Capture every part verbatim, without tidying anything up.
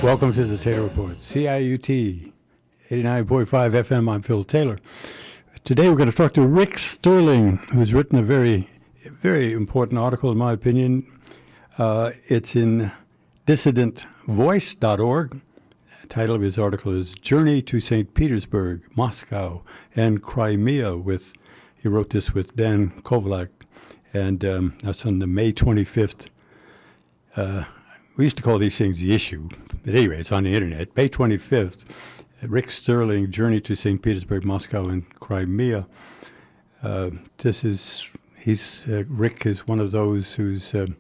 Welcome to the Taylor Report, C I U T, eighty-nine point five F M. I'm Phil Taylor. Today we're going to talk to Rick Sterling, who's written a very, very important article, in my opinion. Uh, it's in dissident voice dot org. The title of his article is Journey to Saint Petersburg, Moscow, and Crimea. With He wrote this with Dan Kovlak, and um, that's on the May twenty-fifth. Uh, we used to call these things the issue. But anyway, it's on the internet. May twenty-fifth, Rick Sterling, Journey to Saint Petersburg, Moscow, and Crimea. Uh, this is, he's, uh, Rick is one of those who's uh,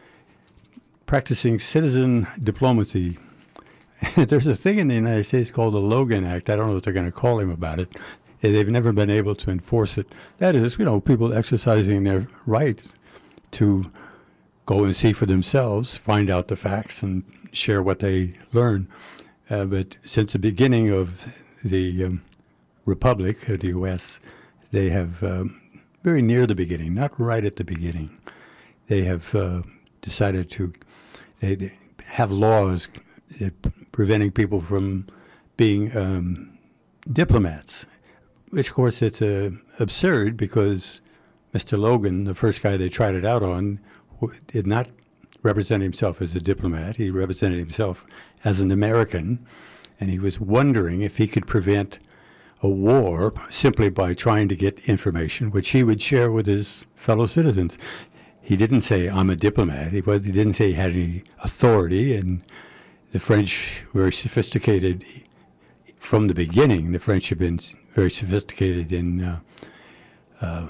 practicing citizen diplomacy. There's a thing in the United States called the Logan Act. I don't know what they're going to call him about it. They've never been able to enforce it. That is, you know, people exercising their right to go and see for themselves, find out the facts, and share what they learn. Uh, but since the beginning of the um, Republic of the U S, they have, um, very near the beginning, not right at the beginning, they have uh, decided to they, they have laws that preventing people from being um, diplomats, which, of course, it's uh, absurd because Mister Logan, the first guy they tried it out on, did not represent himself as a diplomat. He represented himself as an American, and he was wondering if he could prevent a war simply by trying to get information, which he would share with his fellow citizens. He didn't say, I'm a diplomat. He, was, he didn't say he had any authority, and the French were very sophisticated. From the beginning, the French have been very sophisticated in uh, uh,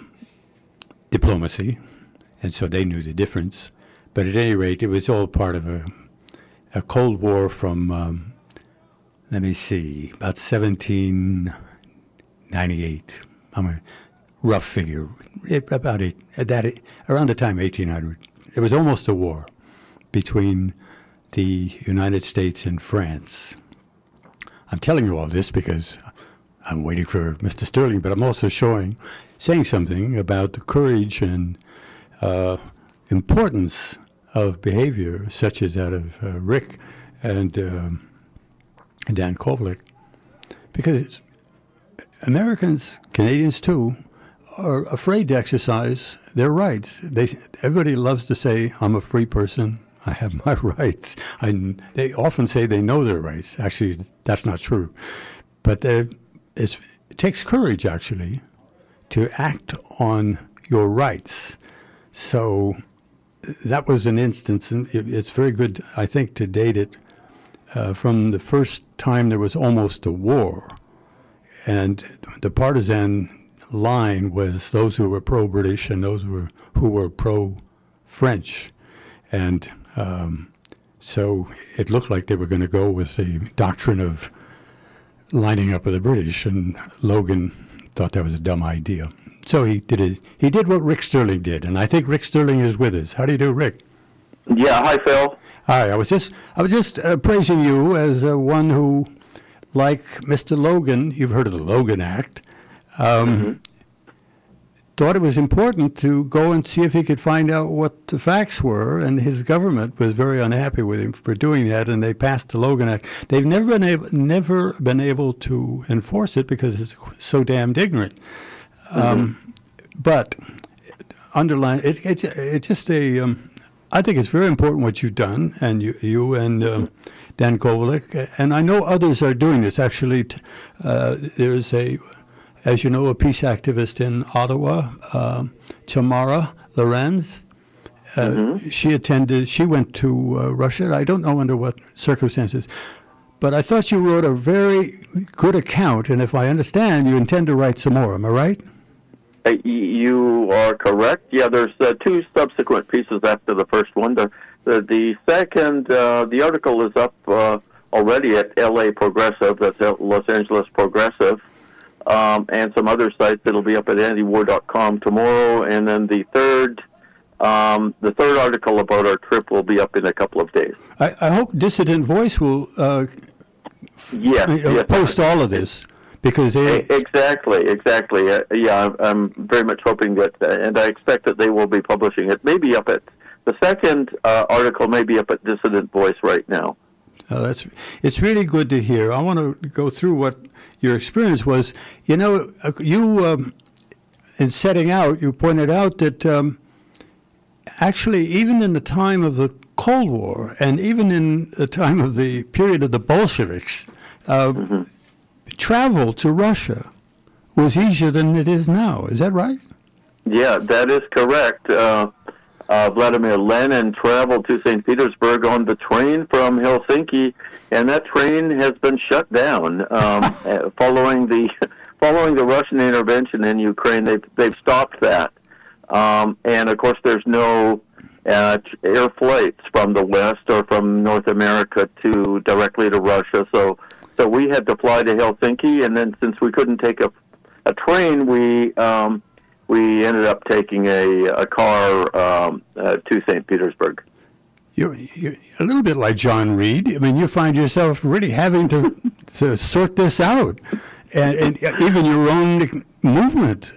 diplomacy, and so they knew the difference. But at any rate, it was all part of a, a Cold War from, um, let me see, about seventeen ninety-eight. I'm a rough figure. It, about it, at that, around the time eighteen hundred. It was almost a war between the United States and France. I'm telling you all this because I'm waiting for Mister Sterling, but I'm also showing, saying something about the courage and uh, importance of behavior such as that of uh, Rick and, um, and Dan Kovlak, because Americans, Canadians too, are afraid to exercise their rights. They, everybody loves to say, I'm a free person, I have my rights. I, they often say they know their rights. Actually, that's not true. But it's, it takes courage, actually, to act on your rights. So that was an instance, and it, it's very good, I think, to date it uh, from the first time there was almost a war. And the partisan line was those who were pro-British and those who were, who were pro-French. And um, so it looked like they were going to go with the doctrine of lining up with the British, and Logan thought that was a dumb idea. So he did it. He did what Rick Sterling did, and I think Rick Sterling is with us. How do you do, Rick? Yeah, hi, Phil. Hi. I was just I was just uh, praising you as uh, one who, like Mister Logan, you've heard of the Logan Act, um, mm-hmm. thought it was important to go and see if he could find out what the facts were, and his government was very unhappy with him for doing that, and they passed the Logan Act. They've never been able, never been able to enforce it because it's so damned ignorant. Mm-hmm. Um, but underline it, it, it's just a. Um, I think it's very important what you've done, and you, you and um, Dan Kovlak, and I know others are doing this. Actually, uh, there's a. As you know, a peace activist in Ottawa, uh, Tamara Lorenz, uh, mm-hmm. she attended, she went to uh, Russia. I don't know under what circumstances, but I thought you wrote a very good account, and if I understand, you intend to write some more. Am I right? Uh, you are correct. Yeah, there's uh, two subsequent pieces after the first one. The the, the second, uh, the article is up uh, already at L A Progressive, that's Los Angeles Progressive. Um, and some other sites that'll be up at anti war dot com tomorrow, and then the third, um, the third article about our trip will be up in a couple of days. I, I hope Dissident Voice will uh, yes, uh, yes, post all of this because they exactly, exactly. Uh, yeah, I'm, I'm very much hoping that, uh, and I expect that they will be publishing it. Maybe up at the second uh, article, maybe up at Dissident Voice right now. Oh, that's it's really good to hear. I want to go through what your experience was. You know, uh, you um, in setting out, you pointed out that um, actually, even in the time of the Cold War, and even in the time of the period of the Bolsheviks, uh, mm-hmm. travel to Russia was easier than it is now. Is that right? Yeah, that is correct. Uh, uh, Vladimir Lenin traveled to Saint Petersburg on the train from Helsinki, and that train has been shut down um, following the following the Russian intervention in Ukraine. They've they've stopped that, um, and of course, there's no uh, air flights from the West or from North America to directly to Russia. So so we had to fly to Helsinki, and then since we couldn't take a a train, we um, we ended up taking a, a car um, uh, to Saint Petersburg. You're, you're a little bit like John Reed. I mean, you find yourself really having to, to sort this out. And, and even your own movement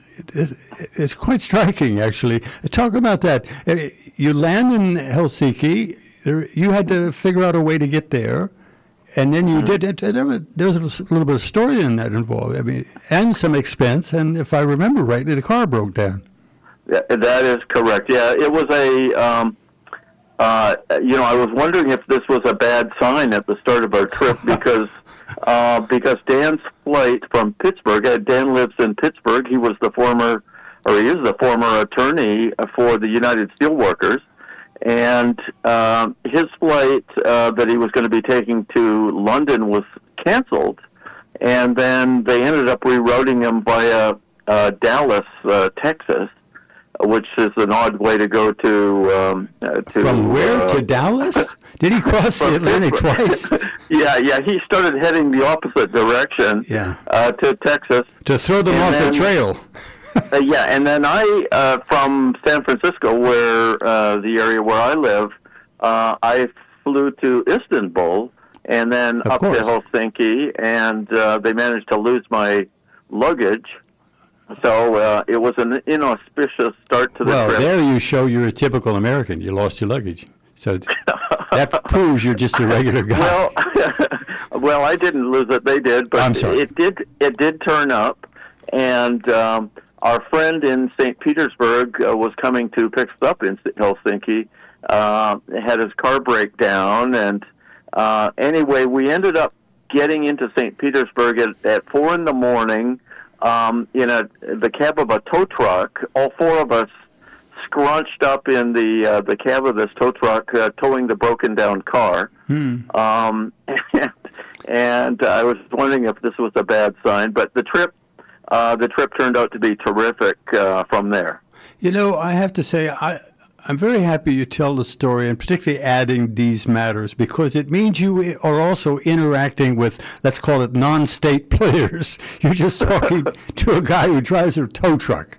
is quite striking, actually. Talk about that. You land in Helsinki. You had to figure out a way to get there. And then you did it. There was a little bit of story in that involved. I mean, and some expense. And if I remember rightly, the car broke down. Yeah, that is correct. Yeah, it was a. Um, uh, you know, I was wondering if this was a bad sign at the start of our trip because uh, because Dan's flight from Pittsburgh. Uh, Dan lives in Pittsburgh. He was the former, or he is the former attorney for the United Steelworkers. And uh, his flight uh, that he was going to be taking to London was canceled, and then they ended up rerouting him via uh, Dallas, uh, Texas, which is an odd way to go to. Um, uh, to From where uh, to Dallas? Did he cross the Atlantic twice? yeah, yeah. He started heading the opposite direction. Yeah. Uh, to Texas to throw them off then, the trail. uh, yeah, and then I, uh, from San Francisco, where uh, the area where I live, uh, I flew to Istanbul and then of up course. to Helsinki, and uh, they managed to lose my luggage. So uh, it was an inauspicious start to the well, trip. Well, there you show you're a typical American. You lost your luggage. So that proves you're just a regular guy. Well, well, I didn't lose it. They did. But I'm sorry. It did, it did turn up, and... Um, Our friend in Saint Petersburg uh, was coming to pick us up in Helsinki, uh, had his car break down, and uh, anyway, we ended up getting into Saint Petersburg at, at four in the morning um, in a, the cab of a tow truck. All four of us scrunched up in the uh, the cab of this tow truck, uh, towing the broken down car. Hmm. Um, and, and I was wondering if this was a bad sign, but the trip Uh, the trip turned out to be terrific uh, from there. You know, I have to say, I, I'm very happy you tell the story, and particularly adding these matters, because it means you are also interacting with, let's call it, non-state players. You're just talking to a guy who drives a tow truck.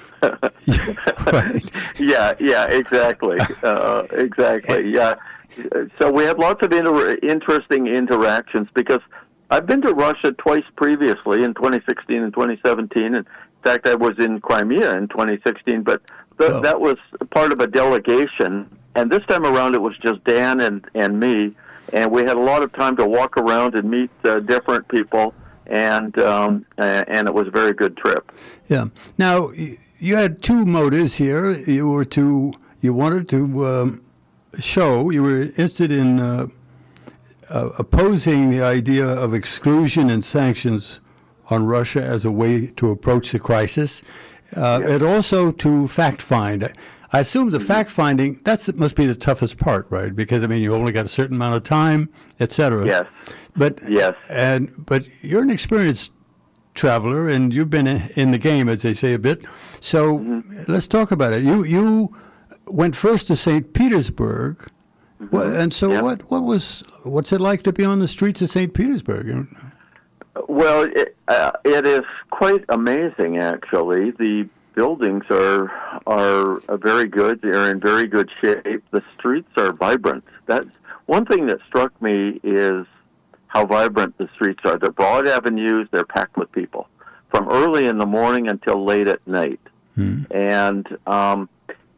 Right? Yeah, yeah, exactly. Uh, exactly, yeah. So we had lots of inter- interesting interactions because I've been to Russia twice previously, in twenty sixteen and twenty seventeen. In fact, I was in Crimea in twenty sixteen, but th- oh. that was part of a delegation. And this time around, it was just Dan and, and me, and we had a lot of time to walk around and meet uh, different people, and um, and it was a very good trip. Yeah. Now, you had two motives here. You were to you wanted to um, show you were interested in. Uh, Uh, opposing the idea of exclusion and sanctions on Russia as a way to approach the crisis, uh, yes. and also to fact-find. I assume the mm-hmm. fact-finding, that must be the toughest part, right? Because, I mean, you only got a certain amount of time, et cetera. Yes. But, yes. And, but you're an experienced traveler, and you've been in the game, as they say, a bit. So mm-hmm. let's talk about it. You, you went first to Saint Petersburg. Well, and so, yeah. what what was what's it like to be on the streets of Saint Petersburg? Well, it, uh, it is quite amazing, actually. The buildings are are very good. They're in very good shape. The streets are vibrant. That's one thing that struck me is how vibrant the streets are. They're broad avenues. They're packed with people from early in the morning until late at night. Hmm. And um,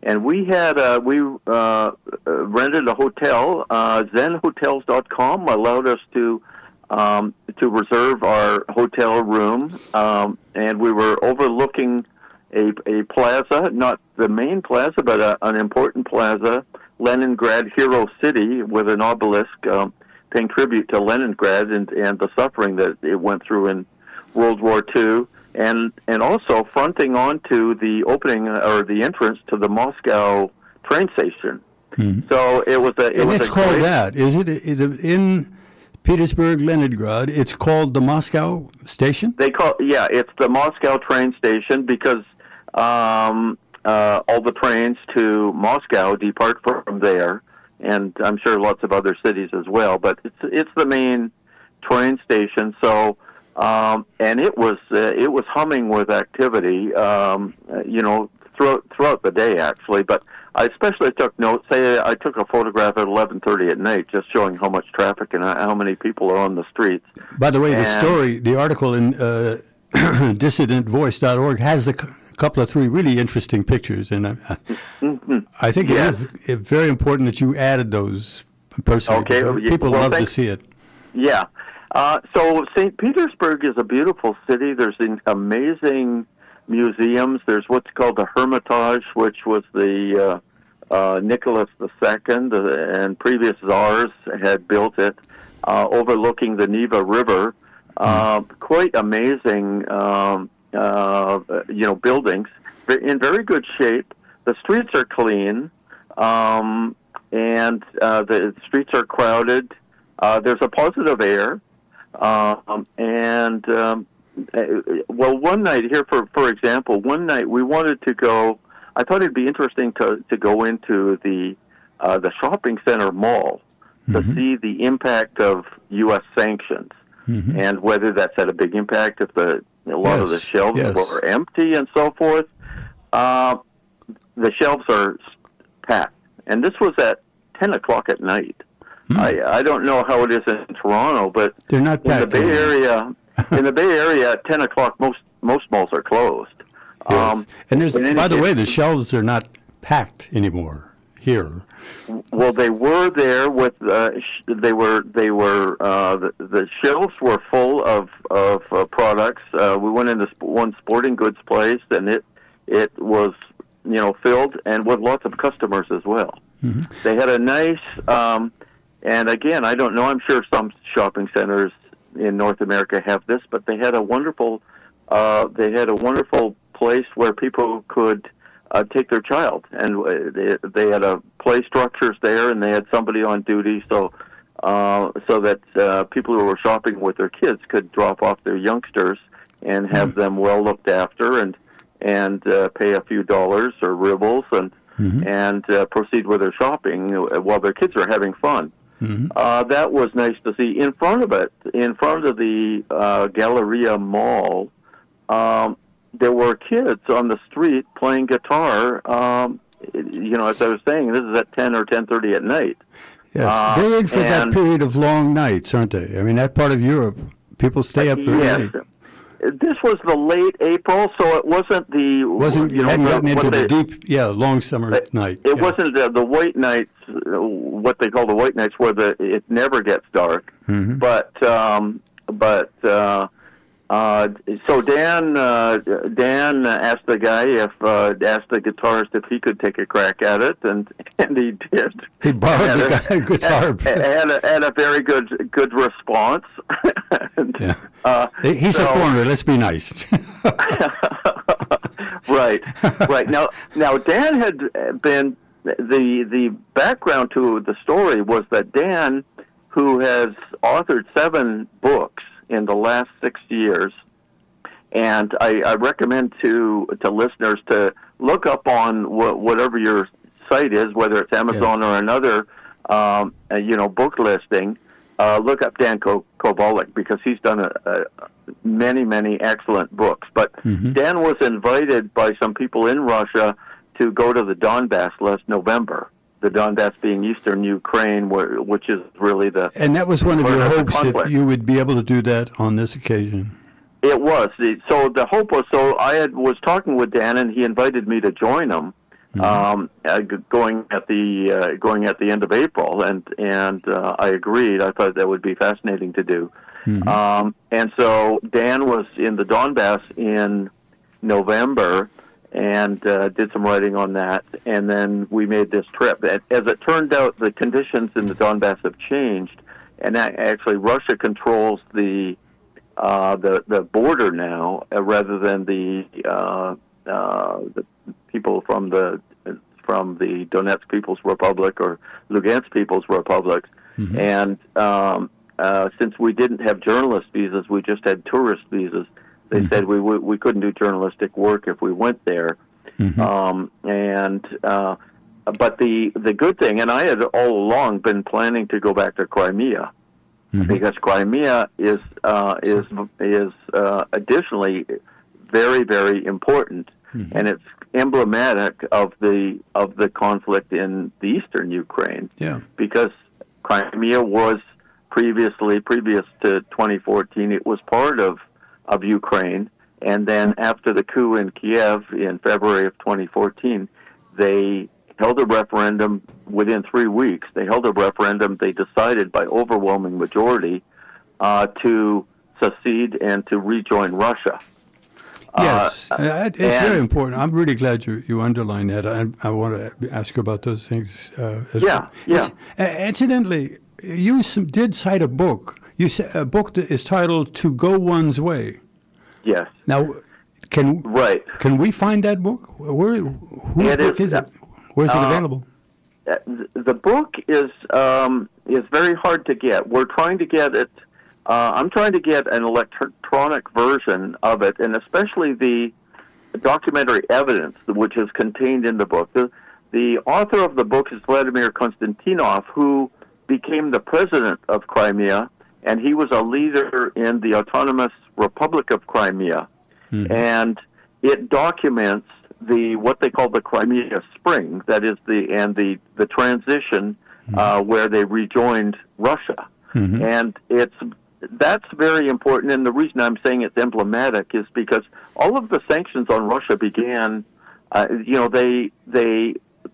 and we had uh, we uh, rented a hotel. Uh, Zen Hotels dot com allowed us to um, to reserve our hotel room, um, and we were overlooking a a plaza, not the main plaza, but a, an important plaza, Leningrad Hero City, with an obelisk um, paying tribute to Leningrad and and the suffering that it went through in World War Two. And and also fronting onto the opening or the entrance to the Moscow train station. Mm-hmm. So it was a. It and was it's a called great, that, is it? Is it in Petersburg, Leningrad? It's called the Moscow station. They call yeah, it's the Moscow train station because um, uh, all the trains to Moscow depart from there, and I'm sure lots of other cities as well. But it's it's the main train station. So. Um, and it was uh, it was humming with activity, um, you know, throughout throughout the day actually. But I especially took note. Say I took a photograph at eleven thirty at night, just showing how much traffic and how many people are on the streets. By the way, and, the story, the article in uh, dissident voice dot org has a c- couple of three really interesting pictures, and I, mm-hmm. I think it yes. is very important that you added those personally. Okay, people well, love thanks. to see it. Yeah. Uh, so Saint Petersburg is a beautiful city. There's amazing museums. There's what's called the Hermitage, which was the uh, uh, Nicholas the Second uh, and previous czars had built it, uh, overlooking the Neva River. Uh, mm. Quite amazing, um, uh, you know, buildings in very good shape. The streets are clean, um, and uh, the streets are crowded. Uh, there's a positive air. Um, and, um, well, one night here, for, for example, one night we wanted to go, I thought it'd be interesting to, to go into the, uh, the shopping center mall to mm-hmm. see the impact of U S sanctions mm-hmm. and whether that's had a big impact if the, a lot yes. of the shelves yes. were empty and so forth. Uh, the shelves are packed. And this was at ten o'clock at night. Hmm. I, I don't know how it is in Toronto, but They're not in the Bay anymore. Area, in the Bay Area at ten o'clock, most most malls are closed. Yes. Um, and there's, and by the it, way, the shelves are not packed anymore here. Well, they were there with uh, sh- they were they were uh, the, the shelves were full of of uh, products. Uh, we went into sp- one sporting goods place, and it it was you know filled and with lots of customers as well. Mm-hmm. They had a nice. Um, And again, I don't know. I'm sure some shopping centers in North America have this, but they had a wonderful, uh, they had a wonderful place where people could uh, take their child, and they, they had a play structures there, and they had somebody on duty, so uh, so that uh, people who were shopping with their kids could drop off their youngsters and have mm-hmm. them well looked after, and and uh, pay a few dollars or rubles, and mm-hmm. and uh, proceed with their shopping while their kids are having fun. Mm-hmm. Uh, that was nice to see. In front of it, in front of the uh, Galleria Mall, um, there were kids on the street playing guitar. Um, you know, as I was saying, this is at ten or ten thirty at night. Yes, uh, they're in for that period of long nights, aren't they? I mean, that part of Europe, people stay up very yes. late. This was the late April, so it wasn't the wasn't you, you know, hadn't gotten into the they, deep yeah long summer it, night. It yeah. wasn't the, the white nights, what they call the white nights, where the it never gets dark. Mm-hmm. But um, but uh, uh, so Dan uh, Dan asked the guy if uh, asked the guitarist if he could take a crack at it, and and he did. He borrowed the guy guitar. And, and, a, and a very good good response. and, yeah. uh, He's so, a foreigner. Let's be nice. right, right. Now, now Dan had been the the background to the story was that Dan, who has authored seven books in the last six years, and I, I recommend to to listeners to look up on wh- whatever your site is, whether it's Amazon yes. or another, um, uh, you know, book listing. Uh, look up Dan Ko- Kobalik because he's done a, a many, many excellent books. But mm-hmm. Dan was invited by some people in Russia to go to the Donbass last November. The Donbass being eastern Ukraine, where, which is really the... And that was one of your hopes that you would be able to do that on this occasion. It was. So the hope was, so I had, was talking with Dan, and he invited me to join him um, uh, g- going at the uh, going at the end of April, and and uh, I agreed. I thought that would be fascinating to do. Mhm. Um, and so Dan was in the Donbass in November and uh, did some writing on that, and then we made this trip. As it turned out, the conditions in the Donbass have changed, and actually Russia controls the uh, the the border now, uh, rather than the uh, uh, the people from the from the Donetsk People's Republic or Lugansk People's Republic. Mhm. And um, uh, since we didn't have journalist visas, we just had tourist visas. They Mhm. said we w- we couldn't do journalistic work if we went there. Mhm. Um, and uh, but the the good thing, and I had all along been planning to go back to Crimea, Mhm. because Crimea is uh, is is uh, additionally very very important, Mhm. and it's emblematic of the of the conflict in the eastern Ukraine, Yeah. because Crimea was previously previous to twenty fourteen, it was part of of Ukraine, and then after the coup in Kiev in February of twenty fourteen, they held a referendum within three weeks. They held a referendum. They decided by overwhelming majority uh, to secede and to rejoin Russia. Yes, Uh, uh, it- it's and- very important. I'm really glad you, you underline that. I, I want to ask you about those things uh, as Yeah, well. yeah. It's- uh, incidentally, you s- did cite a book. You sa- a book that is titled "To Go One's Way." Yes, Now, can right. can we find that book? Where whose It book is, is it? Where's it uh, available? Uh, The book is um, is very hard to get. We're trying to get it. Uh, I'm trying to get an electronic version of it, and especially the documentary evidence which is contained in the book. The, the author of the book is Vladimir Konstantinov, who became the president of Crimea, and he was a leader in the Autonomous Republic of Crimea. Mhm. And it documents the what they call the Crimea Spring, that is the and the the transition uh, where they rejoined Russia, Mhm. and it's that's very important. And the reason I'm saying it's emblematic is because all of the sanctions on Russia began, uh, you know, they they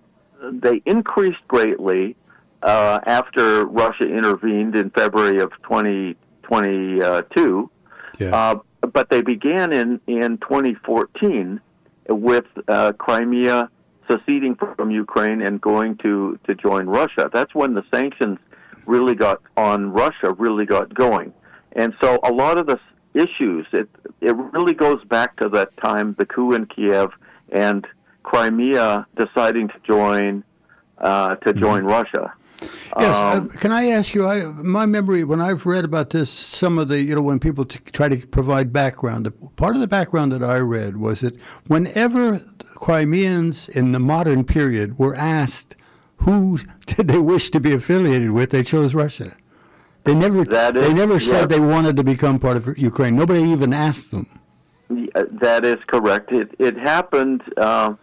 they increased greatly uh, after Russia intervened in February of twenty twenty-two. Yeah. Uh, but they began in, in twenty fourteen with uh, Crimea seceding from Ukraine and going to, to join Russia. That's when the sanctions really got on Russia, really got going. And so a lot of the issues, it, it really goes back to that time, the coup in Kiev and Crimea deciding to join uh, to join Russia. Yes. Um, uh, can I ask you? I, my memory, when I've read about this, some of the, you know, when people t- try to provide background, the, part of the background that I read was that whenever Crimeans in the modern period were asked who did they wish to be affiliated with, they chose Russia. They never, That is- they never said yes. they wanted to become part of Ukraine. Nobody even asked them. Yeah, that is correct. It it happened. Uh,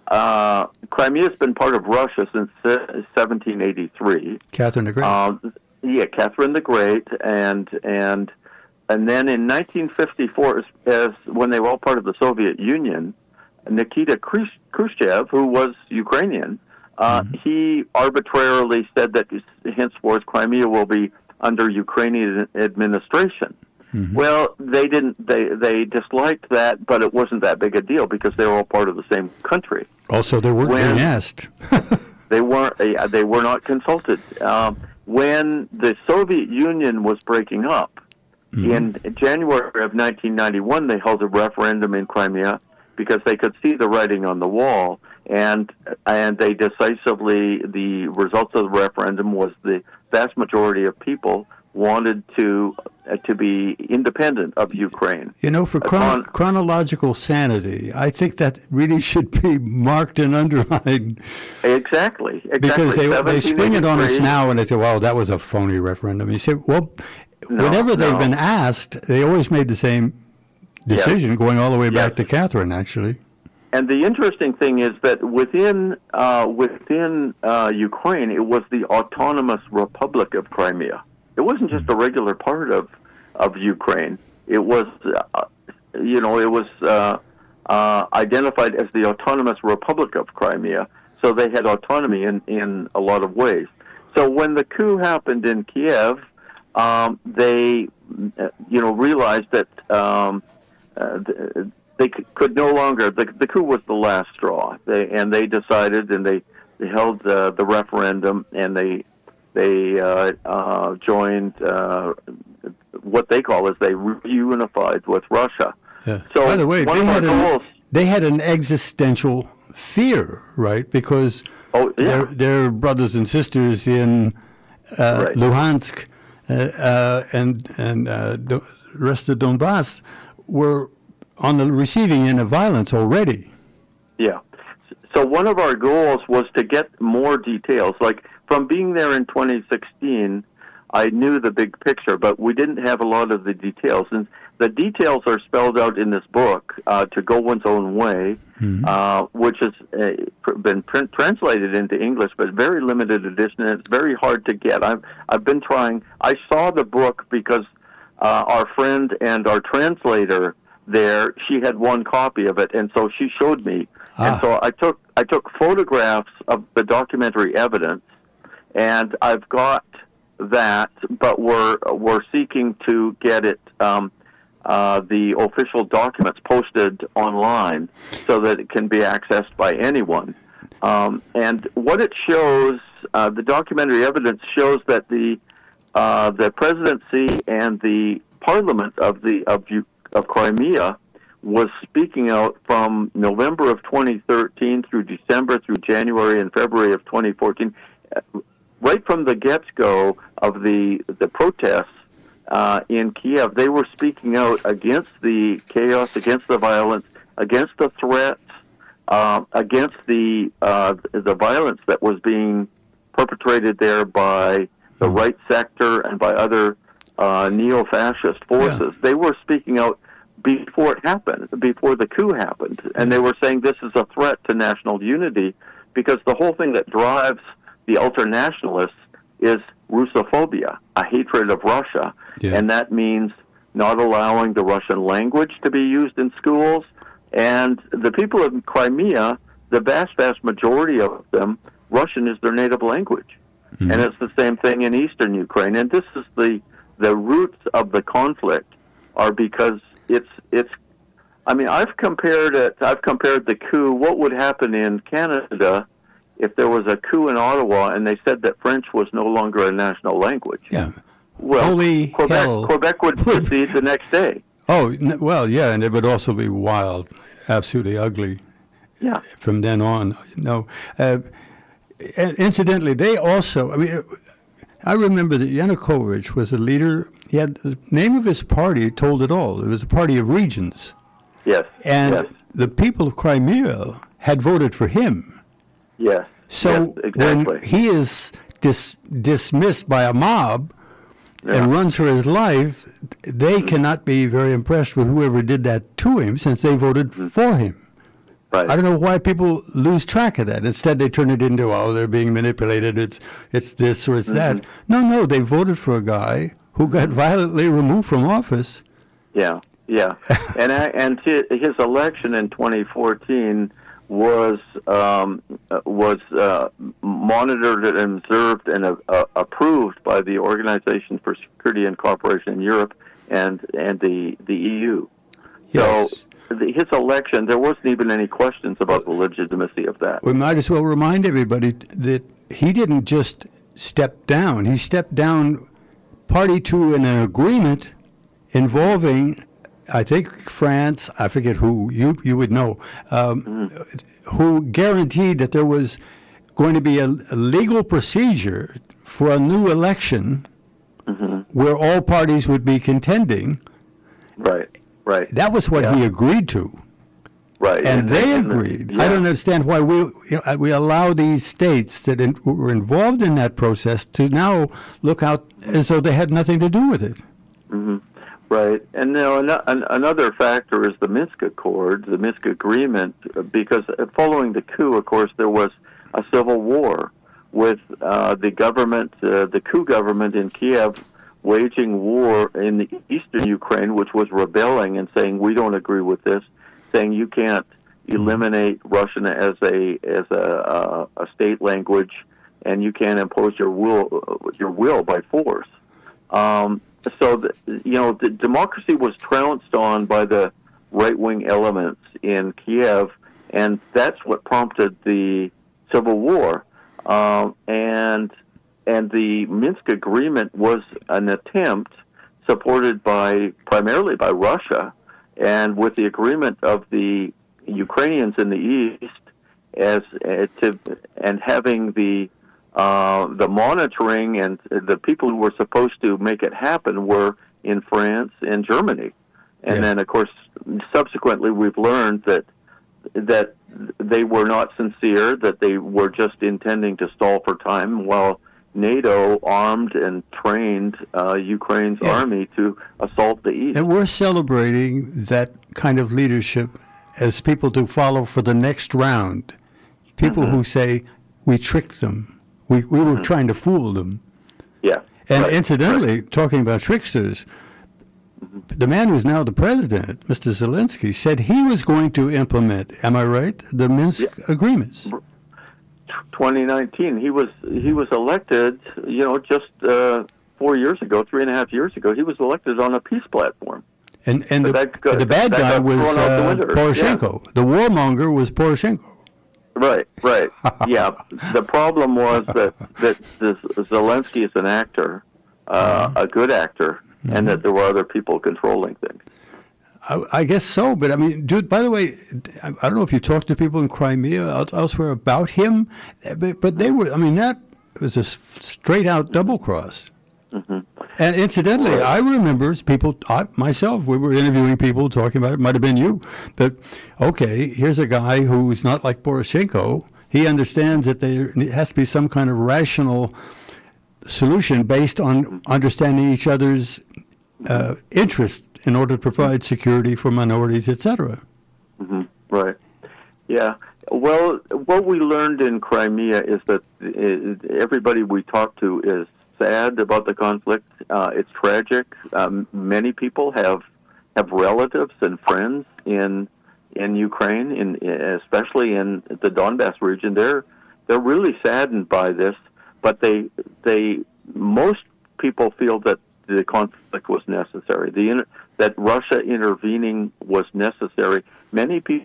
uh, Crimea's been part of Russia since seventeen eighty-three. Catherine the Great. Um, yeah, Catherine the Great, and and and then in nineteen fifty-four, as, as when they were all part of the Soviet Union, Nikita Khrush- Khrushchev, who was Ukrainian, uh, Mm-hmm. he arbitrarily said that henceforth Crimea will be under Ukrainian administration. Mhm. Well, they didn't. They they disliked that, but it wasn't that big a deal because they were all part of the same country. Also, they weren't when- being asked. They weren't. uh, They were not consulted. Um, when the Soviet Union was breaking up in January of nineteen ninety-one, they held a referendum in Crimea because they could see the writing on the wall, and and they decisively the results of the referendum was the vast majority of people wanted to uh, to be independent of Ukraine. You know, for chron- Upon- chronological sanity, I think that really should be marked and underlined Exactly, exactly. because they, they spring it on us seventeen eighty-three now and they say, well, that was a phony referendum. You say, well, No, whenever they've no. been asked, they always made the same decision, going all the way back Yes. to Catherine, actually. And the interesting thing is that within uh, within uh, Ukraine, it was the Autonomous Republic of Crimea. It wasn't just a regular part of of Ukraine. It was, uh, you know, it was uh, uh, identified as the Autonomous Republic of Crimea. So they had autonomy in, in a lot of ways. So when the coup happened in Kiev, um, they, you know, realized that um, uh, they could no longer. The, the coup was the last straw. They and they decided, and they, they held uh, the referendum, and they they uh, uh, joined uh, what they call as they reunified with Russia. Yeah. So by the way, one they of our had goals. An, they had an existential fear, right? Because Oh, yeah. their, their brothers and sisters in uh, Right. Luhansk uh, uh, and and uh, the rest of Donbass were on the receiving end of violence already. Yeah. So one of our goals was to get more details. Like from being there in twenty sixteen, I knew the big picture, but we didn't have a lot of the details. And the details are spelled out in this book, uh, To Go One's Own Way, mm-hmm. uh, which has uh, been print, translated into English, but very limited edition, and it's very hard to get. I've, I've been trying. I saw the book because uh, our friend and our translator there, she had one copy of it, and so she showed me. Ah. And so I took I took photographs of the documentary evidence, and I've got that, but we're we're seeking to get it um, uh, the official documents posted online so that it can be accessed by anyone. Um, and what it shows, uh, the documentary evidence shows that the uh, the presidency and the parliament of the of of Crimea was speaking out from November of twenty thirteen through December through January and February of twenty fourteen. Right from the get-go of the the protests uh, in Kiev, they were speaking out against the chaos, against the violence, against the threats, uh, against the uh, the violence that was being perpetrated there by the right sector and by other uh, neo-fascist forces. Yeah. They were speaking out before it happened, before the coup happened, and they were saying this is a threat to national unity, because the whole thing that drives the ultranationalists is Russophobia, a hatred of Russia, yeah. and that means not allowing the Russian language to be used in schools. And the people of Crimea, the vast, vast majority of them, Russian is their native language. Mm. And it's the same thing in eastern Ukraine. And this is the the roots of the conflict are because it's it's. I mean, I've compared it. I've compared the coup. What would happen in Canada if there was a coup in Ottawa and they said that French was no longer a national language? Yeah. Well, Holy Quebec, hell. Quebec would proceed the next day. Oh, well, yeah, and it would also be wild, absolutely ugly. Yeah. From then on, no. Uh, and incidentally, they also. I mean, I remember that Yanukovych was a leader. He had the name of his party told it all. It was a party of regions. Yes. And yes. the people of Crimea had voted for him. Yes. So yes, exactly. when he is dis- dismissed by a mob yeah. and runs for his life, they mm-hmm. cannot be very impressed with whoever did that to him, since they voted mm-hmm. for him. Right. I don't know why people lose track of that. Instead, they turn it into, oh, they're being manipulated. It's it's this or it's mm-hmm. that. No, no, they voted for a guy who got violently removed from office. Yeah, yeah. and I, and his election in twenty fourteen was um, was uh, monitored and observed and uh, uh, approved by the Organization for Security and Cooperation in Europe and and the the E U. Yes. So the, his election, there wasn't even any questions about the legitimacy of that. We might as well remind everybody that he didn't just step down. He stepped down party to an agreement involving, I think, France, I forget who, you you would know, um, mm-hmm. who guaranteed that there was going to be a, a legal procedure for a new election mm-hmm. where all parties would be contending. Right, right. That was what yeah. he agreed to. Right. And, and they and agreed. The, yeah. I don't understand why we we allow these states that in, were involved in that process to now look out as though they had nothing to do with it. Mm-hmm. Right. And now an, another factor is the Minsk Accord, the Minsk Agreement, because following the coup, of course, there was a civil war with uh, the government, uh, the coup government in Kiev, waging war in the eastern Ukraine, which was rebelling and saying, we don't agree with this. saying you can't eliminate Russian as a as a, uh, a state language, and you can't impose your will your will by force. Um, so, the, you know, the democracy was trounced on by the right-wing elements in Kiev, and that's what prompted the civil war. Um, and and the Minsk Agreement was an attempt, supported by primarily by Russia, and with the agreement of the Ukrainians in the east, as uh, to and having the uh, the monitoring and the people who were supposed to make it happen were in France and Germany, and yeah. then of course subsequently we've learned that that they were not sincere, that they were just intending to stall for time while NATO armed and trained uh, Ukraine's yeah. army to assault the east. And we're celebrating that kind of leadership as people to follow for the next round. People mm-hmm. who say, we tricked them. We we were mm-hmm. trying to fool them. Yeah. And right. incidentally, right. talking about tricksters, mm-hmm. the man who's now the president, Mister Zelensky, said he was going to implement, am I right, the Minsk yeah. agreements. twenty nineteen, he was he was elected, you know, just uh, four years ago, three and a half years ago, he was elected on a peace platform. And and the, got, the bad guy was uh, the Poroshenko. Yeah. The warmonger was Poroshenko. Right, right. Yeah. The problem was that, that this, Zelensky is an actor, uh, mm-hmm. a good actor, mm-hmm. and that there were other people controlling things. I, I guess so, but I mean, dude, by the way, I, I don't know if you talked to people in Crimea elsewhere about him, but, but they were, I mean, that was a straight out double cross. Mm-hmm. And incidentally, right. I remember people, I, myself, we were interviewing people talking about it, might have been you, that, okay, here's a guy who's not like Poroshenko. He understands that there has to be some kind of rational solution based on understanding each other's uh, interest in order to provide security for minorities, et cetera. Mm-hmm. Right. Yeah. Well, what we learned in Crimea is that everybody we talked to is sad about the conflict. Uh, it's tragic. Um, many people have have relatives and friends in in Ukraine, in especially in the Donbass region. They're they're really saddened by this, but they they most people feel that the conflict was necessary. The that Russia intervening was necessary. Many people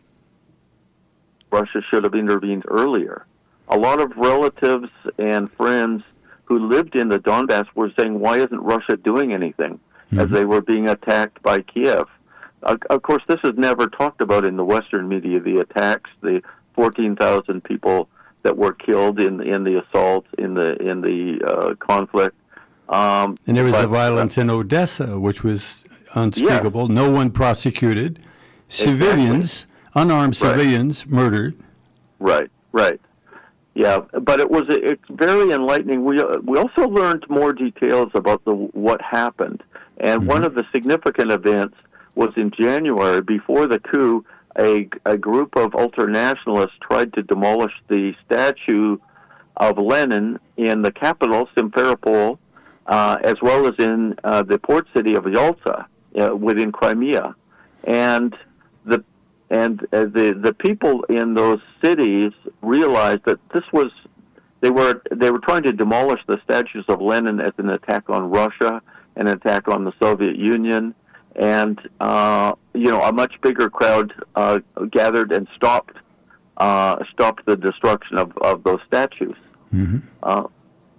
Russia should have intervened earlier. A lot of relatives and friends who lived in the Donbass were saying, why isn't Russia doing anything, mm-hmm. as they were being attacked by Kiev? Uh, of course, this is never talked about in the Western media, the attacks, the fourteen thousand people that were killed in in the assault, in the in the uh, conflict. Um, and there was but, the violence uh, in Odessa, which was unspeakable. Yeah. No one prosecuted. Civilians, exactly. unarmed right. civilians, murdered. Right, right. Yeah, but it was it's very enlightening. We we also learned more details about the what happened, and mm-hmm. one of the significant events was in January before the coup. A a group of ultranationalists tried to demolish the statue of Lenin in the capital, Simferopol, uh, as well as in uh, the port city of Yalta, uh, within Crimea, and the. And uh, the the people in those cities realized that this was they were they were trying to demolish the statues of Lenin as an attack on Russia, an attack on the Soviet Union, and uh, you know a much bigger crowd uh, gathered and stopped uh, stopped the destruction of, of those statues. Mm-hmm. Uh,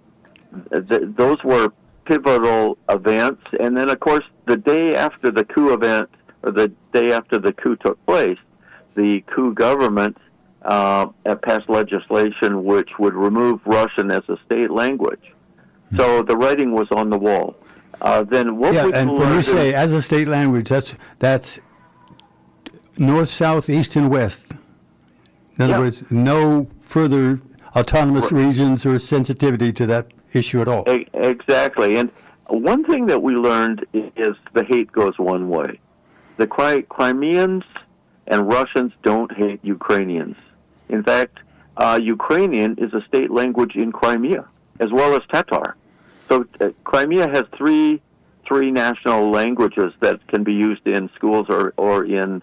th- those were pivotal events, and then of course the day after the coup event. Or the day after the coup took place, the coup government uh, passed legislation which would remove Russian as a state language. Mm-hmm. So the writing was on the wall. Uh, then what yeah, we and when you say as a state language, that's that's north, south, east, and west. In other yeah. words, no further autonomous right. regions or sensitivity to that issue at all. E- exactly. And one thing that we learned is the hate goes one way. The Crimeans and Russians don't hate Ukrainians. In fact, uh, Ukrainian is a state language in Crimea, as well as Tatar. So uh, Crimea has three three national languages that can be used in schools or, or in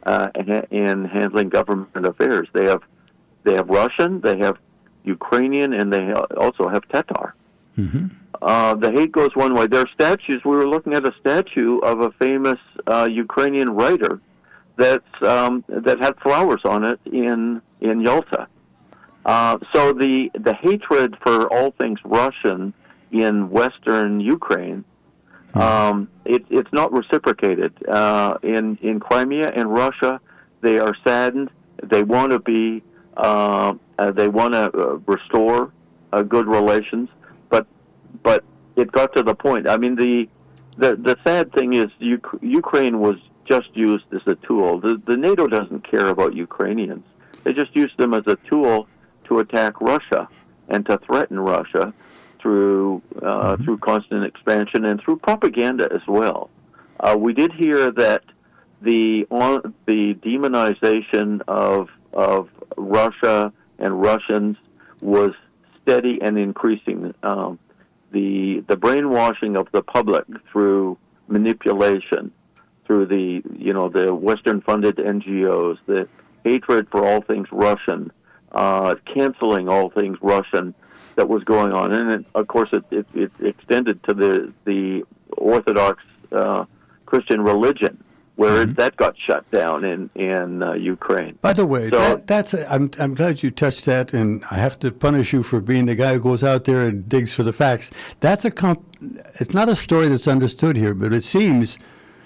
uh, in handling government affairs. They have they have Russian, they have Ukrainian, and they also have Tatar. Mm-hmm. Uh, the hate goes one way. There are statues. We were looking at a statue of a famous uh, Ukrainian writer that's um, that had flowers on it in in Yalta. Uh, so the the hatred for all things Russian in Western Ukraine, um, it, it's not reciprocated. Uh, in in Crimea and Russia, they are saddened. They want to be. Uh, uh, they want to uh, restore uh, good relations, but but it got to the point. I mean, the the the sad thing is, U- Ukraine was just used as a tool. The, the NATO doesn't care about Ukrainians. They just use them as a tool to attack Russia and to threaten Russia through uh, mm-hmm. through constant expansion and through propaganda as well. Uh, we did hear that the on, the demonization of of Russia and Russians was steady and increasing. Um, the the brainwashing of the public through manipulation, through the you know the Western-funded N G Os, the hatred for all things Russian, uh, canceling all things Russian that was going on, and it, of course it, it, it extended to the the Orthodox uh, Christian religion, where mm-hmm. that got shut down in in uh, Ukraine. By the way, so, that, that's a, I'm I'm glad you touched that, and I have to punish you for being the guy who goes out there and digs for the facts. That's a comp, it's not a story that's understood here, but it seems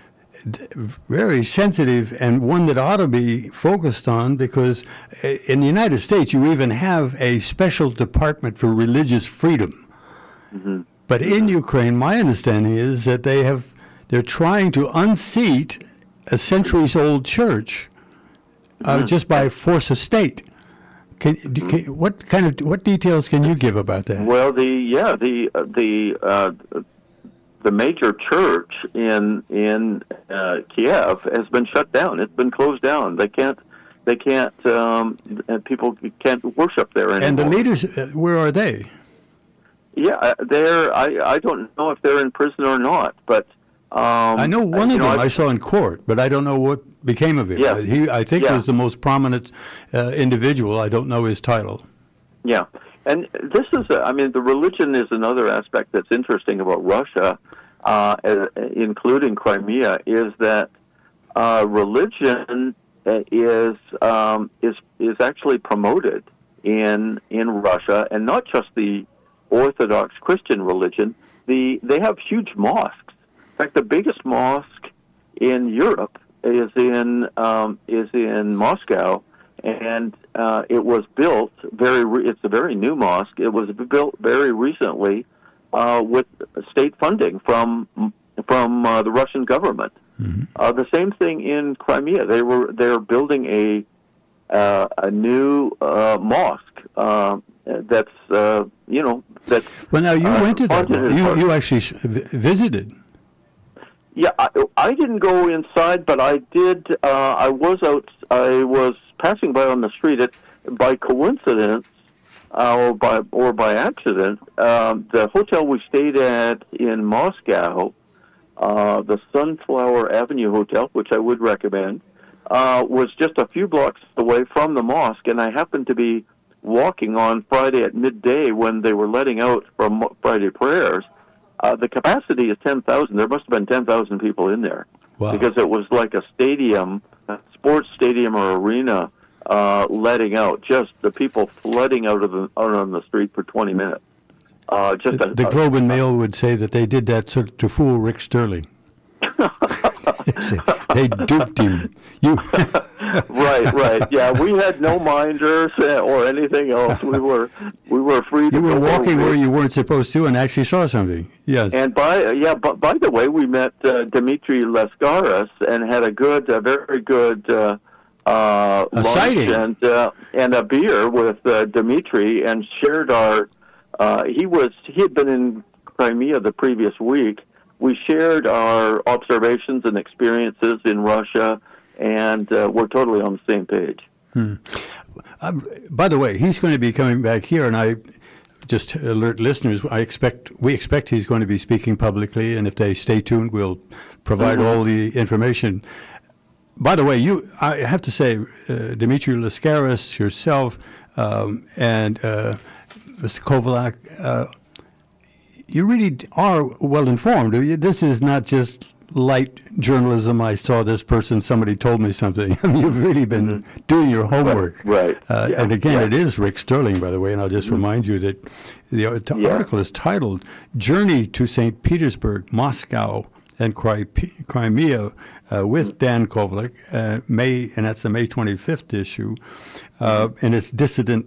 very sensitive and one that ought to be focused on, because in the United States you even have a special department for religious freedom. Mm-hmm. But in Ukraine, my understanding is that they have they're trying to unseat a centuries-old church uh, mm-hmm. just by force of state. Can, mm-hmm. can, what kind of what details can you give about that? Well, the yeah the uh, the uh, the major church in in uh, Kiev has been shut down. It's been closed down. They can't they can't um, and people can't worship there anymore. And the leaders, uh, where are they? Yeah, they're. I I don't know if they're in prison or not, but. Um, I know one of know, them I, I saw in court, but I don't know what became of him. Yeah, Uh, he, I think, yeah. was the most prominent uh, individual. I don't know his title. Yeah, and this is, a, I mean, the religion is another aspect that's interesting about Russia, uh, including Crimea, is that uh, religion is um, is is actually promoted in in Russia, and not just the Orthodox Christian religion. The they have huge mosques. In fact, the biggest mosque in Europe is in um, is in Moscow, and uh, it was built very. Re- it's a very new mosque. It was built very recently uh, with state funding from from uh, the Russian government. Mm-hmm. Uh, the same thing in Crimea. They were they're building a uh, a new uh, mosque uh, that's uh, you know that's. Well, now you uh, went to that. You you actually visited. Yeah, I, I didn't go inside, but I did. Uh, I was out. I was passing by on the street. It, by coincidence, uh, or by or by accident, um, the hotel we stayed at in Moscow, uh, the Sunflower Avenue Hotel, which I would recommend, uh, was just a few blocks away from the mosque, and I happened to be walking on Friday at midday when they were letting out from Friday prayers. Uh, the capacity is ten thousand. There must have been ten thousand people in there. Wow. Because it was like a stadium, a sports stadium or arena uh, letting out. Just the people flooding out of the out on the street for twenty minutes. Uh, just the, a, the Globe and Mail would say that they did that to, to fool Rick Sterling. They duped him. You right, right. Yeah, we had no minders or anything else. We were we were free to You were go walking over. where you weren't supposed to and actually saw something. Yes. And by yeah, but by the way, we met uh, Dimitri Leskaris and had a good, a very good uh, uh, A lunch sighting. and uh, and a beer with uh, Dimitri, and shared our. Uh, he was he had been in Crimea the previous week. We shared our observations and experiences in Russia, and uh, we're totally on the same page. Hmm. Um, by the way, he's going to be coming back here, and I just alert listeners. I expect we expect he's going to be speaking publicly, and if they stay tuned, we'll provide mm-hmm. all the information. by the way, you I have to say, uh, Dimitri Lascaris, yourself, um, and uh, Mister Kovalak, uh, you really are well informed. This is not just light journalism. I saw this person, somebody told me something. I mean, you've really been mm-hmm. doing your homework. Right. right. Uh, yeah. And again, yeah. it is Rick Sterling, by the way, and I'll just mm-hmm. remind you that the yeah. article is titled Journey to Saint Petersburg, Moscow, and Crimea uh, with Dan Kovalak, uh, May, and that's the May twenty-fifth issue, uh, mm-hmm. and it's dissident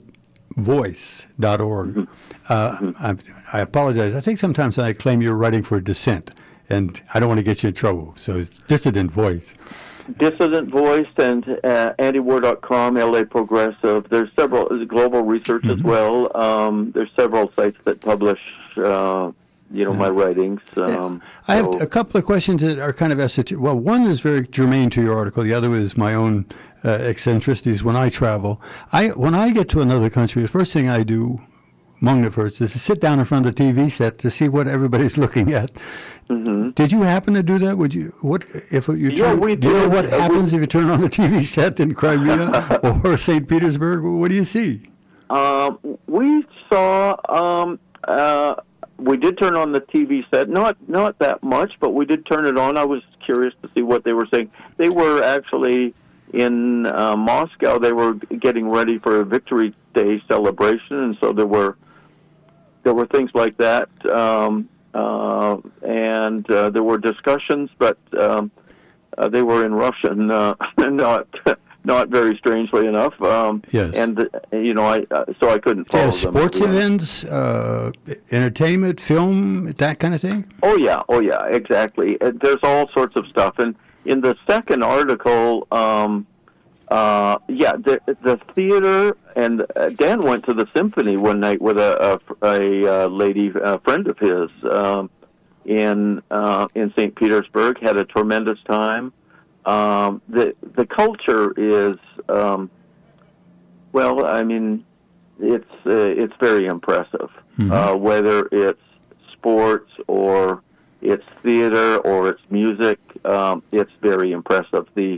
voice dot org. Mm-hmm. Uh, mm-hmm. I, I apologize. I think sometimes I claim you're writing for Dissent, and I don't want to get you in trouble, so it's Dissident Voice. Dissident Voice and uh, antiwar dot com, L A Progressive. There's several, global research mm-hmm. as well. Um, there's several sites that publish uh, you know, yeah. my writings. Um, yeah. I have so. a couple of questions that are kind of esoteric. Well, one is very germane to your article. The other is my own uh, eccentricities when I travel. I When I get to another country, the first thing I do, among the first, is to sit down in front of the T V set to see what everybody's looking at. Mm-hmm. Did you happen to do that? Would you? What if you turn? Yeah, we do you know what uh, happens we, if you turn on the T V set in Crimea or Saint Petersburg? What do you see? Um, we saw. Um, uh, we did turn on the T V set. Not not that much, but we did turn it on. I was curious to see what they were saying. They were actually in uh, Moscow. They were getting ready for a Victory Day celebration, and so there were there were things like that. Um, Uh, and uh, there were discussions, but um, uh, they were in Russian, uh, not not very strangely enough. Um, yes. And uh, you know, I uh, so I couldn't follow yeah, them. Sports events, uh, entertainment, film, that kind of thing. Oh yeah, oh yeah, exactly. Uh, there's all sorts of stuff, and in the second article. Um, Uh, yeah, the, the theater, and uh, Dan went to the symphony one night with a a, a, a lady, a friend of his, um, in uh, in Saint Petersburg. Had a tremendous time. Um, the the culture is, um, well, I mean, it's uh, it's very impressive. Mm-hmm. Uh, whether it's sports or it's theater or it's music, um, it's very impressive. The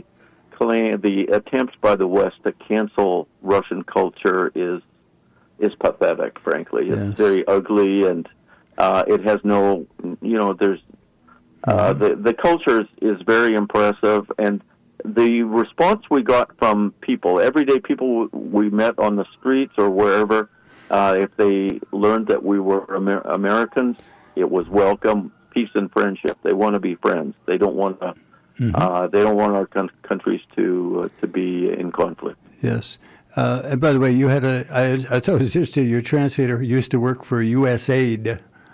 The attempts by the West to cancel Russian culture is is pathetic, frankly. It's yes. very ugly, and uh, it has no, you know, there's, uh, mm-hmm. the, the culture is, is very impressive, and the response we got from people, everyday people we met on the streets or wherever, uh, if they learned that we were Amer- Americans, it was welcome, peace and friendship. They want to be friends. They don't want to Mm-hmm. Uh, they don't want our con- countries to uh, to be in conflict. Yes. Uh, and by the way, you had a, I, I thought it was interesting, your translator used to work for U S A I D.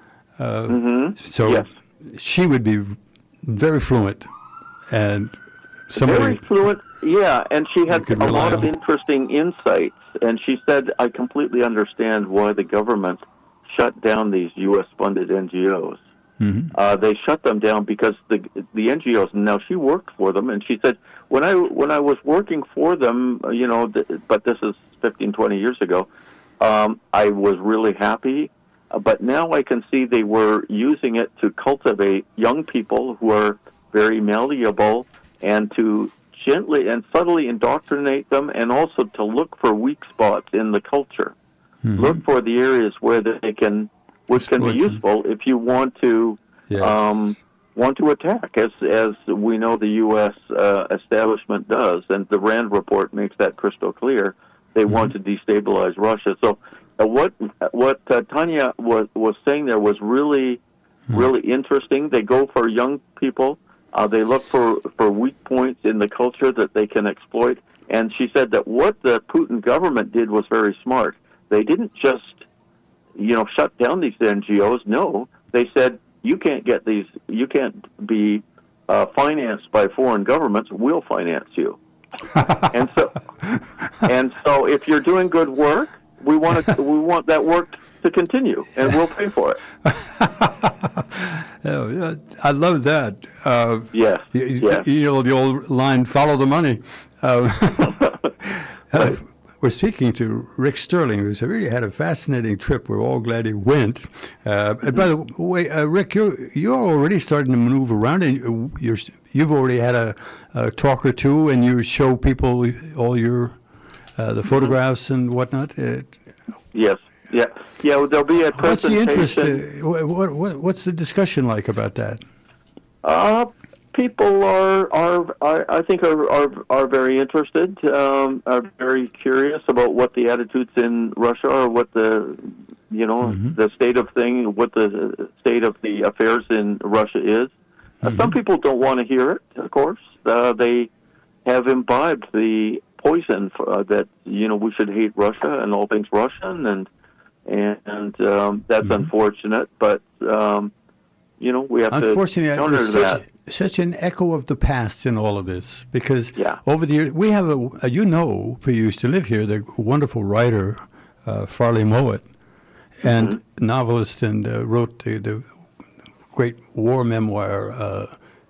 Uh, mm-hmm. So yes. she would be very fluent. and somebody Very fluent, yeah. And she had a lot on. of interesting insights. And she said, I completely understand why the government shut down these U S-funded N G Os. Mm-hmm. Uh, they shut them down because the the N G Os. Now she worked for them, and she said when I when I was working for them, you know, th- but this is fifteen, twenty years ago. Um, I was really happy, uh, but now I can see they were using it to cultivate young people who are very malleable, and to gently and subtly indoctrinate them, and also to look for weak spots in the culture. Mm-hmm. Look for the areas where they can. Which can be useful if you want to yes. um, want to attack, as as we know the U S uh, establishment does, and the Rand report makes that crystal clear. They mm-hmm. want to destabilize Russia. So, uh, what what uh, Tanya was was saying there was really mm-hmm. really interesting. They go for young people. Uh, they look for, for weak points in the culture that they can exploit. And she said that what the Putin government did was very smart. They didn't just you know, shut down these N G Os. No, they said, you can't get these, you can't be uh, financed by foreign governments. We'll finance you. and so, and so, if you're doing good work, we want to, we want that work to continue, and we'll pay for it. oh, I love that. Uh, yes, you, yes. you know the old line, "Follow the money." Uh, right. we're speaking to Rick Sterling, who's really had a fascinating trip. We're all glad he went. Uh, and by the way, uh, Rick, you're, you're already starting to maneuver around, and you're, you've already had a, a talk or two, and you show people all your uh, the photographs and whatnot. Uh, yes, yeah, yeah. There'll be a presentation. What's the interest? Uh, what, what, what's the discussion like about that? Uh, people are, are, are I think, are, are, are very interested, um, are very curious about what the attitudes in Russia are, what the, you know, mm-hmm. the state of thing, what the state of the affairs in Russia is. Mm-hmm. Uh, some people don't want to hear it, of course. Uh, they have imbibed the poison for, uh, that, you know, we should hate Russia and all things Russian, and, and, and um, that's mm-hmm. unfortunate, but... Um, You know, we have Unfortunately, to counter there's that. such, such an echo of the past in all of this, because yeah. over the years, we have a, a, you know, who used to live here, the wonderful writer, uh, Farley Mowat, and mm-hmm. novelist, and uh, wrote the, the great war memoir, uh,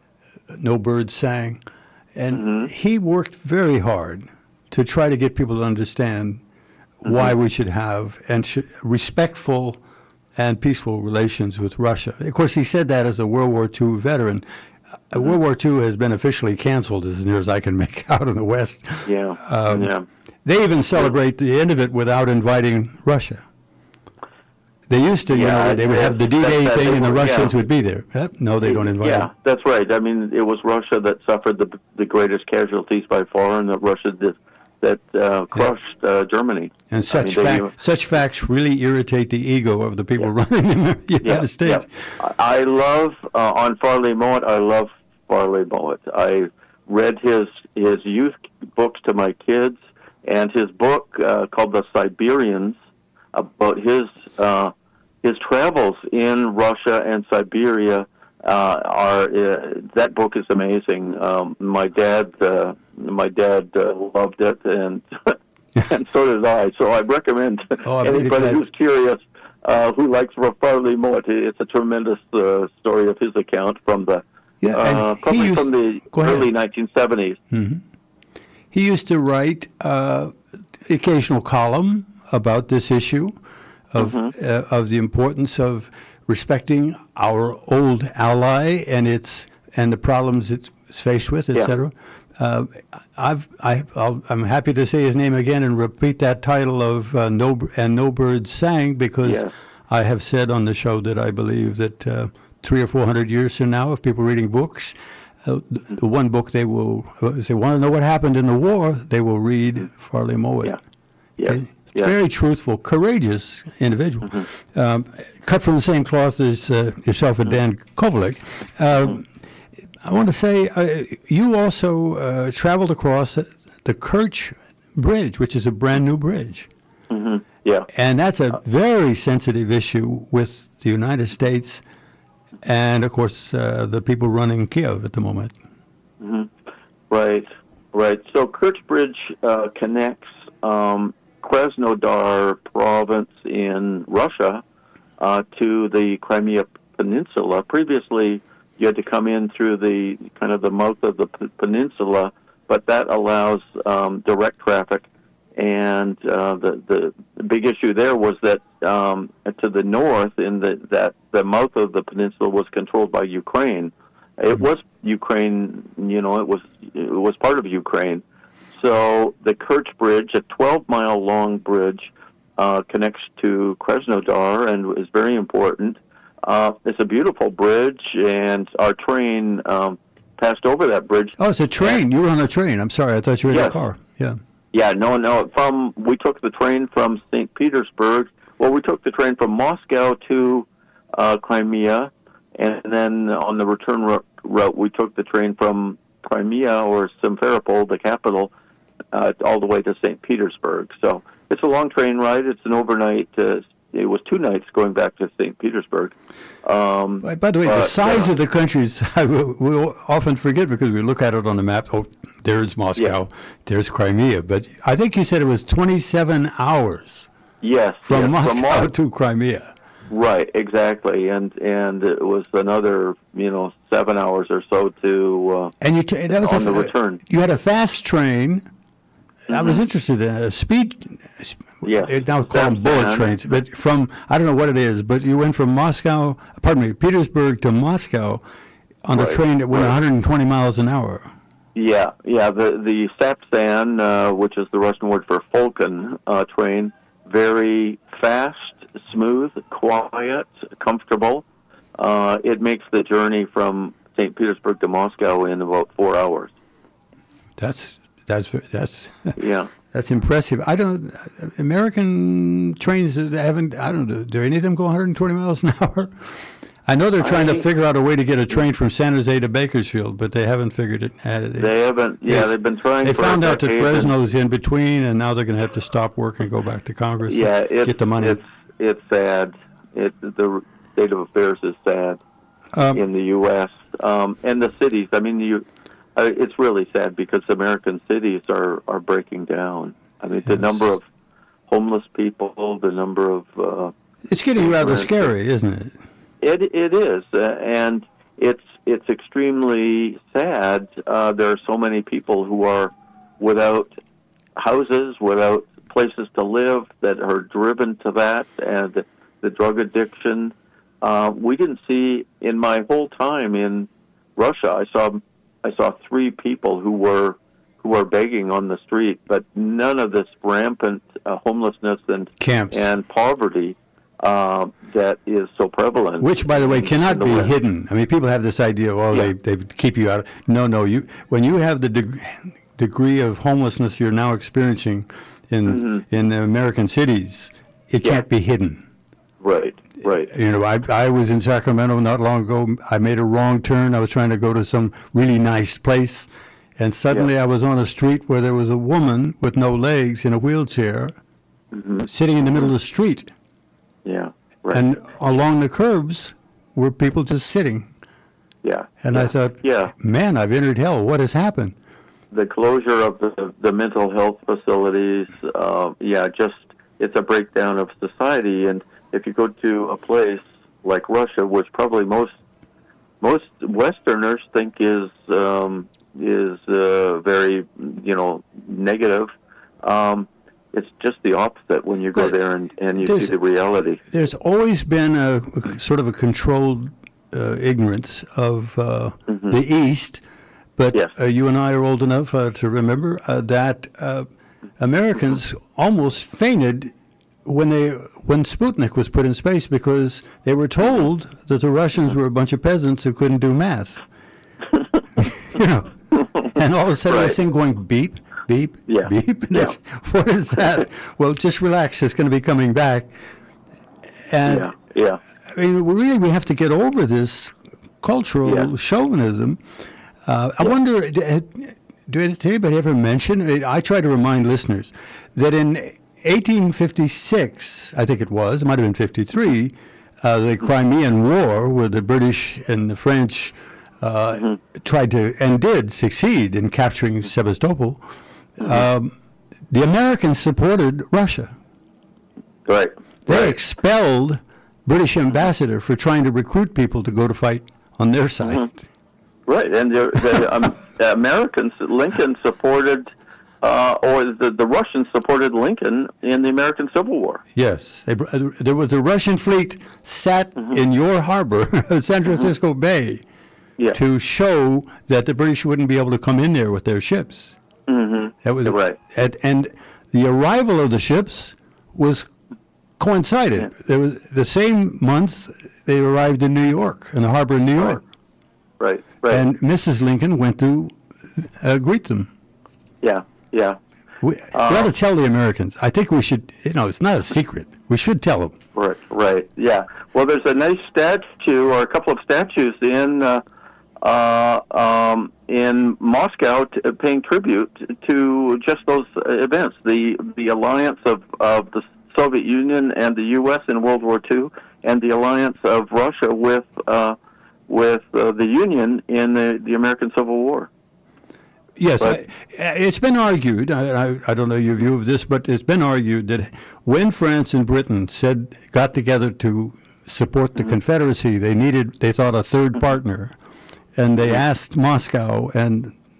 No Birds Sang. And mm-hmm. he worked very hard to try to get people to understand mm-hmm. why we should have and sh- respectful and peaceful relations with Russia. Of course, he said that as a World War Two veteran. Uh, World War Two has been officially canceled, as near as I can make out in the West. Yeah, um, yeah. They even celebrate the end of it without inviting Russia. They used to, you yeah, know, they would have the D-Day thing and the Russians yeah. would be there. Uh, no, they don't invite Yeah, them. that's right. I mean, it was Russia that suffered the the greatest casualties by far, and that Russia did, that uh, crushed yeah. uh, Germany. And such, I mean, fact, such facts really irritate the ego of the people yeah. running in the United yeah, States. Yeah. I love, uh, on Farley Mowat, I love Farley Mowat. I read his, his youth books to my kids, and his book uh, called The Siberians, about his uh, his travels in Russia and Siberia, uh, are uh, that book is amazing. Um, my dad uh, my dad uh, loved it, and and so did I. So I recommend oh, anybody who's curious, uh, who likes Farley Mowat. It's a tremendous uh, story of his account from the yeah, uh, probably used, from the early nineteen seventies. Mm-hmm. He used to write uh, occasional column about this issue of mm-hmm. uh, of the importance of respecting our old ally and its and the problems it's faced with, et cetera. Yeah. Uh, I've, I, I'll, I'm happy to say his name again and repeat that title of uh, No and No Birds Sang, because yes. I have said on the show that I believe that uh, three or four hundred years from now, if people are reading books, uh, the, the one book they will, if they want to know what happened in the war, they will read Farley Mowat. Yeah. Yeah. Okay? Yeah. Very truthful, courageous individual. Mm-hmm. Um, cut from the same cloth as uh, yourself and Dan Kovalik. Uh, mm-hmm. I want to say uh, you also uh, traveled across the Kerch Bridge, which is a brand new bridge. Mm-hmm. Yeah. And that's a very sensitive issue with the United States and, of course, uh, the people running Kiev at the moment. Mm-hmm. Right, right. So Kerch Bridge uh, connects um, Krasnodar province in Russia uh, to the Crimea Peninsula. Previously, you had to come in through the kind of the mouth of the p- peninsula, but that allows um, direct traffic. And uh, the, the the big issue there was that um, to the north, in the that the mouth of the peninsula was controlled by Ukraine. It was Ukraine, you know, it was it was part of Ukraine. So the Kerch Bridge, a twelve-mile-long bridge, uh, connects to Krasnodar and is very important. Uh, it's a beautiful bridge, and our train um, passed over that bridge. Oh, it's a train. You were on a train. I'm sorry. I thought you were in yes. a car. Yeah. Yeah, no, no. From we took the train from Saint Petersburg. Well, we took the train from Moscow to uh, Crimea, and then on the return route, we took the train from Crimea or Simferopol, the capital, uh, all the way to Saint Petersburg. So it's a long train ride. It's an overnight. Uh, it was two nights going back to Saint Petersburg. Um, by, by the way, uh, the size yeah. of the countries we often forget because we look at it on the map. Oh, there's Moscow, yeah. there's Crimea. But I think you said it was twenty-seven hours. Yes, from yes, Moscow from Mo- to Crimea. Right, exactly, and and it was another you know seven hours or so to uh, and you t- that was on a, the return. You had a fast train I was interested in a speed. Yes. They now call them bullet Step trains, but from I don't know what it is, but you went from Moscow, pardon me, Petersburg to Moscow on a Right, train that went right. one hundred twenty miles an hour. Yeah, yeah. The the Sapsan, uh, which is the Russian word for Falcon uh, train, very fast, smooth, quiet, comfortable. Uh, it makes the journey from Saint Petersburg to Moscow in about four hours. That's that's that's Yeah. that's impressive. I don't American trains that haven't. I don't know. Do any of them go one hundred twenty miles an hour? I know they're trying I, to figure out a way to get a train from San Jose to Bakersfield, but they haven't figured it. Uh, they, They haven't. Yeah, Yes. they've been trying. They for found a out that decade, and- Fresno's in between, and now they're going to have to stop work and go back to Congress Yeah, to it's, get the money. It's it's sad. It the state of affairs is sad Um, in the U S Um, and the cities. I mean, you. Uh, it's really sad because American cities are are breaking down. I mean, the Yes. number of homeless people, the number of uh, it's getting rather insurance- scary, isn't it? It it is, uh, and it's it's extremely sad. Uh, there are so many people who are without houses, without places to live, that are driven to that, and the, the drug addiction. Uh, we didn't see in my whole time in Russia. I saw I saw three people who were who were begging on the street, but none of this rampant uh, homelessness and Camps. and poverty. Uh, that is so prevalent. Which, by the way, in- cannot in the be West. hidden. I mean, people have this idea, oh, Yeah. they, they keep you out. No, no. You When you have the deg- degree of homelessness you're now experiencing in Mm-hmm. in the American cities, it Yeah. can't be hidden. Right, right. You know, I, I was in Sacramento not long ago. I made a wrong turn. I was trying to go to some really nice place, and suddenly I was on a street where there was a woman with no legs in a wheelchair Mm-hmm. sitting in the middle of the street. Yeah, right. And along the curbs were people just sitting. yeah. And yeah. I thought, yeah, man, I've entered hell. What has happened? the closure of the the mental health facilities. Uh, yeah, just it's a breakdown of society. And if you go to a place like Russia, which probably most most Westerners think is um, is uh, very you know negative. Um, It's just the opposite when you go But there and, and you there's- see the reality. There's always been a, a sort of a controlled uh, ignorance of uh, the East, but Yes. uh, you and I are old enough uh, to remember uh, that uh, Americans almost fainted when they when Sputnik was put in space because they were told that the Russians were a bunch of peasants who couldn't do math. You know, and all of a sudden Right. this thing going beep, beep, Yeah. beep. And Yeah. it's, what is that? Well, just relax. It's going to be coming back. And Yeah, yeah. I mean, we really we have to get over this cultural Yeah. chauvinism. Uh, I wonder, d- do did anybody ever mention? I try to remind listeners that in eighteen fifty-six, I think it was, it might have been fifty-three, uh, the Crimean War, where the British and the French uh, Mm-hmm. tried to and did succeed in capturing Sevastopol. Mm-hmm. Um, the Americans supported Russia. Right. They right. expelled British ambassador for trying to recruit people to go to fight on their side. Mm-hmm. Right, and the, the um, Americans, Lincoln supported, uh, or the, the Russians supported Lincoln in the American Civil War. Yes, they, br- uh, there was a Russian fleet sat Mm-hmm. in your harbor, San Francisco Bay, Yeah. to show that the British wouldn't be able to come in there with their ships. Mm-hmm. That was Right. And, and the arrival of the ships was coincided. Yeah. There was the same month they arrived in New York, in the harbor in New Right. York, Right. Right. and Missus Lincoln went to uh, greet them. yeah. Yeah. We, Uh, we ought to tell the Americans. I think we should, you know, it's not a secret. We should tell them. Right. Right. Yeah. Well, there's a nice statue or a couple of statues in uh, uh, um, in Moscow t- paying tribute to just those uh, events. The the alliance of, of the Soviet Union and the U S in World War Two, and the alliance of Russia with uh, with uh, the Union in the, the American Civil War. Yes, But- I, it's been argued, I, I, I don't know your view of this, but it's been argued that when France and Britain said, got together to support the Confederacy, they needed, they thought, a third partner. And they asked Moscow, and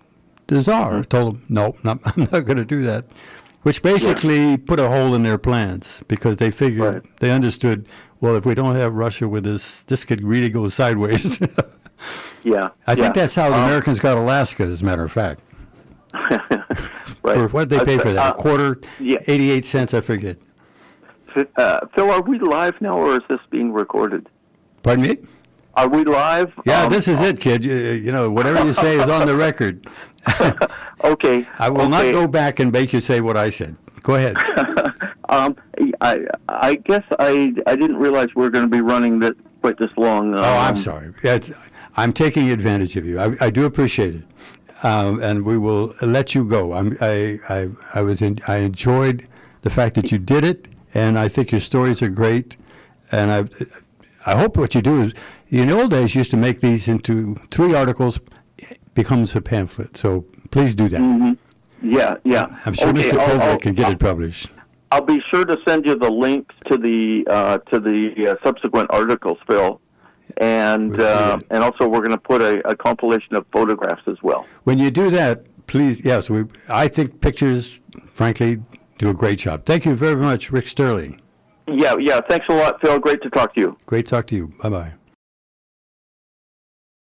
the Tsar told them, no, not, I'm not going to do that, which basically yeah. put a hole in their plans because they figured, right. they understood, well, if we don't have Russia with us, this could really go sideways. yeah. I think yeah. that's how the um, Americans got Alaska, as a matter of fact. right. For what did they pay for that? Uh, a quarter? Yeah. eighty-eight cents, I forget. Uh, Phil, are we live now, or is this being recorded? Pardon me? Are we live? Yeah, um, this is it, kid. You, you know, whatever you say is on the record. Okay. I will okay. not go back and make you say what I said. Go ahead. um, I I guess I I didn't realize we were going to be running that quite this long. Um, oh, I'm sorry. Yeah, it's, I'm taking advantage of you. I, I do appreciate it, um, and we will let you go. I'm, I I I was in, I enjoyed the fact that you did it, and I think your stories are great, and I I hope what you do is. In the old days, you used to make these into three articles, becomes a pamphlet. So please do that. Mm-hmm. Yeah, yeah. I'm sure okay, Mister I'll, Kovac I'll, can get I'll, it published. I'll be sure to send you the links to the uh, to the uh, subsequent articles, Phil, and uh, and also we're going to put a, a compilation of photographs as well. When you do that, please, yes, we. I think pictures, frankly, do a great job. Thank you very much, Rick Sterling. Yeah, yeah. Thanks a lot, Phil. Great to talk to you. Great to talk to you. Bye bye.